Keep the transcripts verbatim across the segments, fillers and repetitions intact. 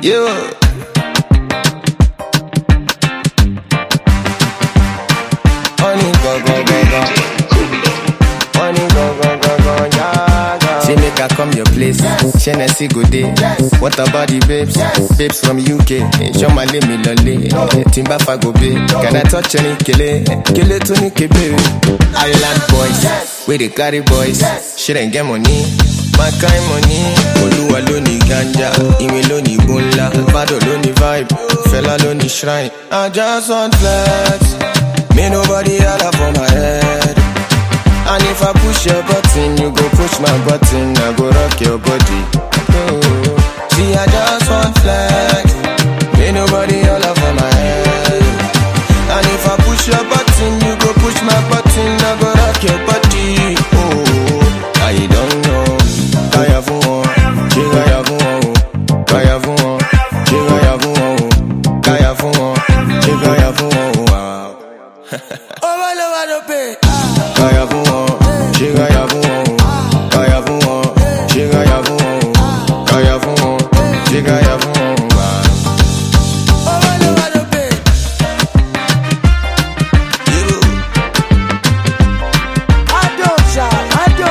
Yo. Honey, go, go, go, go. Honey, go, go, go, go, yeah, yeah. Say make I come your place. Tennessee go day. What about the babes? Babes from U K. Show my name, me lolly. Timba fa go be. Can I touch any kele? Kele to ni kebe. Island boys, we the carry boys. Shit ain't get money. My kind money. Oluwa loni ganja, ime loni bunla, Vado loni vibe, fella loni shrine. I just want flex. Me nobody holla for my head. And if I push your button, you go push my button. I go rock your body. Oh. See, I just want flex. Me nobody holla for my head. And if I push your button, you go push my button. I go rock your body. Oh, I don't know. Kaya fun won, ṣe kaya fun won o. Kaya fun won, ṣe kaya fun won o. Kaya fun won, ṣe kaya fun won o. Owó ló wà lópe. Kaya fun won, ṣe kaya fun won o. Kaya fun won, ṣe kaya fun won o. Kaya fun won, ṣe kaya fun won o. Owó ló wà lópe. Adó ṣá, adó.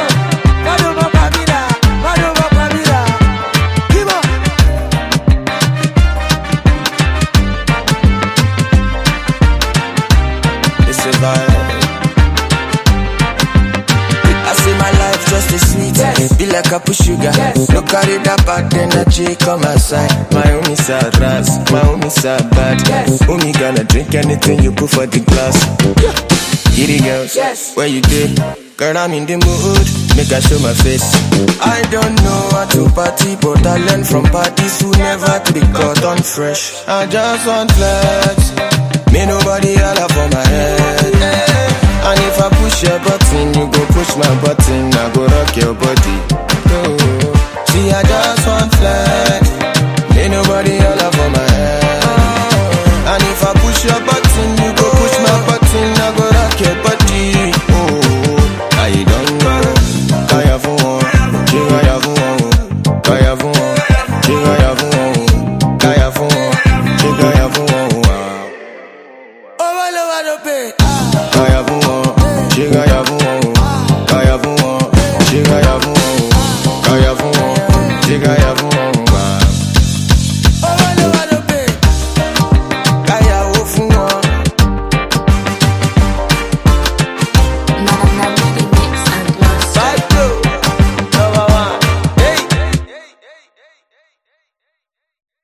I say my life just a sweet, yes. Be like a push sugar, yes. No carry that bad energy, come outside. My homie sad ras, my homie sad bad, yes. Homie gonna drink anything you put for the glass, yeah. Giddy girls, yes. Where you did? Girl, I'm in the mood, make I show my face. I don't know how to party, but I learn from parties who never to be caught on fresh. I just want flex. Me nobody holla for my head. And if I push your button, you go push my button. I go rock your body.